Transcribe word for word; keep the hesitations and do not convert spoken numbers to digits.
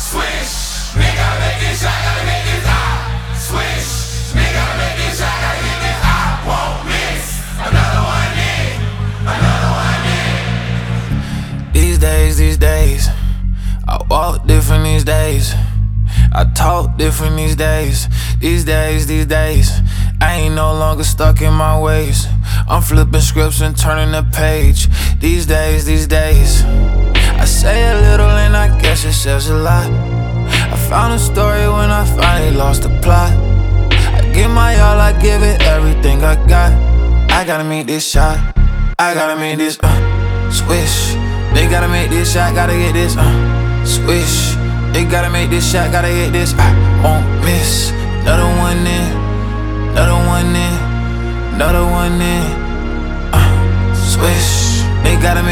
Swish, nigga, make this shot, gotta make this hot. Swish, nigga, make this shot, gotta get this hot. Won't miss. Another one in, another one in. These days, these days, I walk different these days. I talk different these days. These days, these days, I ain't no longer stuck in my ways. I'm flipping scripts and turning the page. These days, these days, I say a little and I guess it says a lot. I found a story when I finally lost the plot. I give my all, I give it everything I got. I gotta make this shot, I gotta make this, uh, swish. They gotta make this shot, gotta get this, uh, swish. They gotta make this shot, gotta get this, I won't miss. Another one in, another one in, another one in, uh, swish. They gotta make